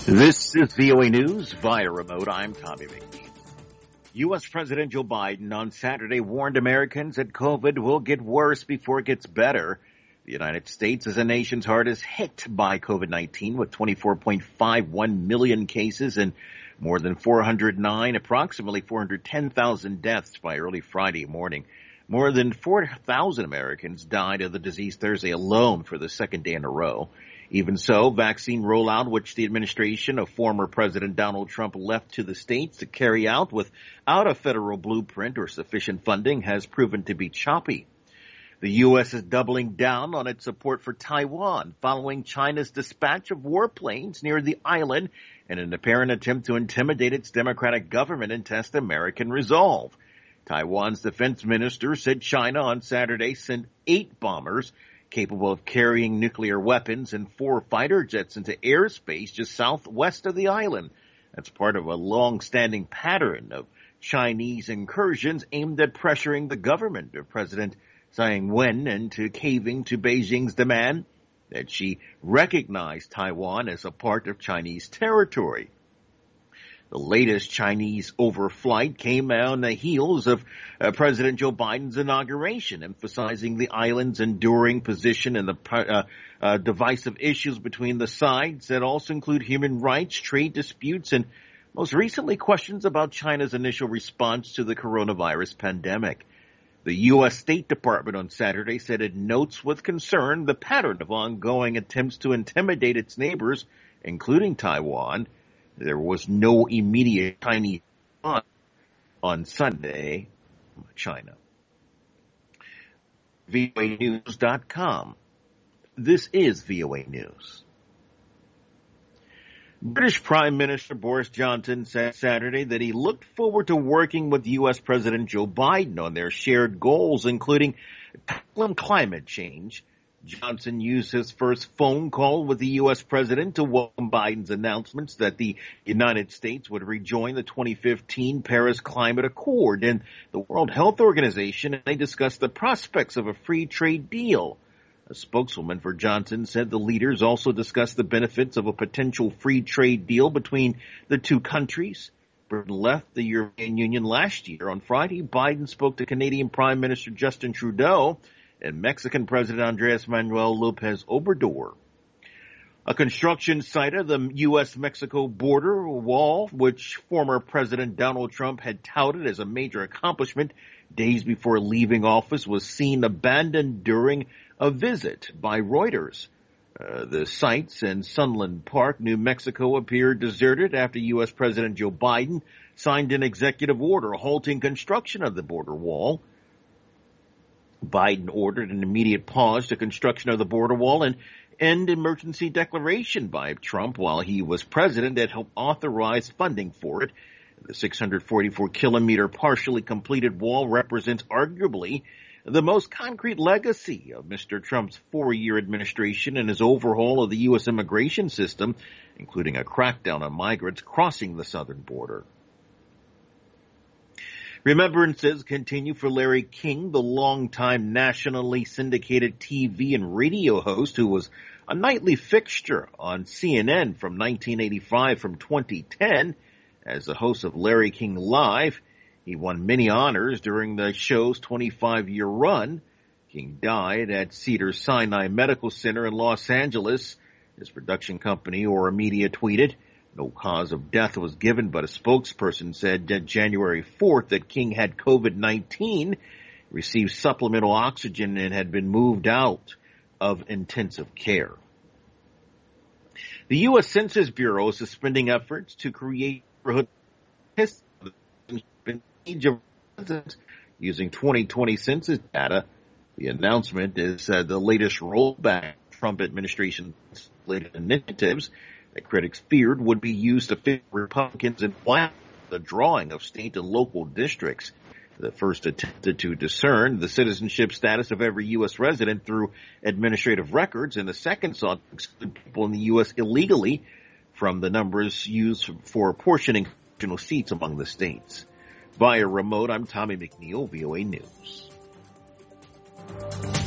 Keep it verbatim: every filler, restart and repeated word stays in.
This is V O A News via remote. I'm Tommy McNeil. U S. President Joe Biden on Saturday warned Americans that COVID will get worse before it gets better. The United States is the nation's hardest hit by COVID nineteen with twenty-four point five one million cases and more than four hundred nine, approximately four hundred ten thousand deaths by early Friday morning. More than four thousand Americans died of the disease Thursday alone for the second day in a row. Even so, vaccine rollout, which the administration of former President Donald Trump left to the states to carry out without a federal blueprint or sufficient funding, has proven to be choppy. The U S is doubling down on its support for Taiwan following China's dispatch of warplanes near the island in an apparent attempt to intimidate its democratic government and test American resolve. Taiwan's defense minister said China on Saturday sent eight bombers capable of carrying nuclear weapons and four fighter jets into airspace just southwest of the island. That's part of a long-standing pattern of Chinese incursions aimed at pressuring the government of President Tsai Ing-wen into caving to Beijing's demand that she recognize Taiwan as a part of Chinese territory. The latest Chinese overflight came on the heels of uh, President Joe Biden's inauguration, emphasizing the island's enduring position and the uh, uh, divisive issues between the sides that also include human rights, trade disputes, and most recently questions about China's initial response to the coronavirus pandemic. The U S. State Department on Saturday said it notes with concern the pattern of ongoing attempts to intimidate its neighbors, including Taiwan. There was no immediate Chinese response on Sunday from China. V O A news dot com. This is V O A News. British Prime Minister Boris Johnson said Saturday that he looked forward to working with U S. President Joe Biden on their shared goals, including tackling climate change. Johnson used his first phone call with the U S president to welcome Biden's announcements that the United States would rejoin the twenty fifteen Paris Climate Accord and the World Health Organization, and they discussed the prospects of a free trade deal. A spokeswoman for Johnson said the leaders also discussed the benefits of a potential free trade deal between the two countries. Britain left the European Union last year. On Friday, Biden spoke to Canadian Prime Minister Justin Trudeau and Mexican President Andres Manuel López Obrador. A construction site of the U S Mexico border wall, which former President Donald Trump had touted as a major accomplishment days before leaving office, was seen abandoned during a visit by Reuters. Uh, the sites in Sunland Park, New Mexico, appeared deserted after U S. President Joe Biden signed an executive order halting construction of the border wall. Biden ordered an immediate pause to construction of the border wall and end emergency declaration by Trump while he was president that helped authorize funding for it. The six hundred forty-four kilometer partially completed wall represents arguably the most concrete legacy of Mister Trump's four-year administration and his overhaul of the U S immigration system, including a crackdown on migrants crossing the southern border. Remembrances continue for Larry King, the longtime nationally syndicated T V and radio host who was a nightly fixture on C N N from nineteen eighty-five from twenty ten. As the host of Larry King Live, he won many honors during the show's twenty-five-year run. King died at Cedars-Sinai Medical Center in Los Angeles. His production company, Aura Media, tweeted, "No cause of death was given, but a spokesperson said that January fourth that King had COVID nineteen, received supplemental oxygen, and had been moved out of intensive care." The U S. Census Bureau is suspending efforts to create neighborhood age of residents using twenty twenty census data. The announcement is uh, the latest rollback Trump administration initiatives that critics feared would be used to fit Republicans in the drawing of state and local districts. The first attempted to discern the citizenship status of every U S resident through administrative records, and the second sought to exclude people in the U S illegally from the numbers used for apportioning congressional seats among the states. Via remote, I'm Tommy McNeil, V O A News.